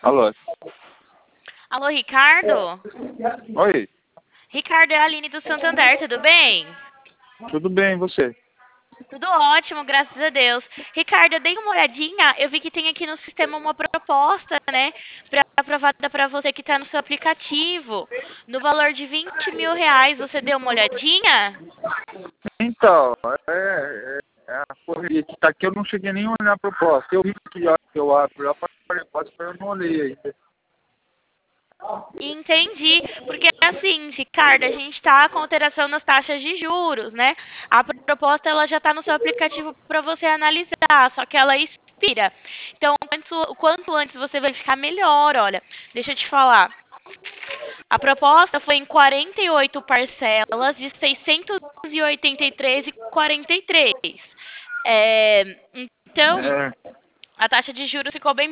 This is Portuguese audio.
Alô? Alô, Ricardo? Oi, Ricardo, é a Aline do Santander, tudo bem? tudo bem, e você? Tudo ótimo, graças a Deus. Ricardo, eu dei uma olhadinha, eu vi que tem aqui no sistema uma proposta, né, aprovada para você que está no seu aplicativo, no valor de R$ 20.000. Você deu uma olhadinha? Então, é a correria que tá aqui, eu não cheguei nem a olhar a proposta. Eu vi que a hora que eu abro a proposta, mas eu não olhei ainda. Entendi, porque assim, Ricardo, a gente está com alteração nas taxas de juros, né? A proposta ela já está no seu aplicativo para você analisar, só que ela expira. Então, o quanto antes você vai ficar melhor, olha, deixa eu te falar. A proposta foi em 48 parcelas de 683,43. Então, É, a taxa de juros ficou bem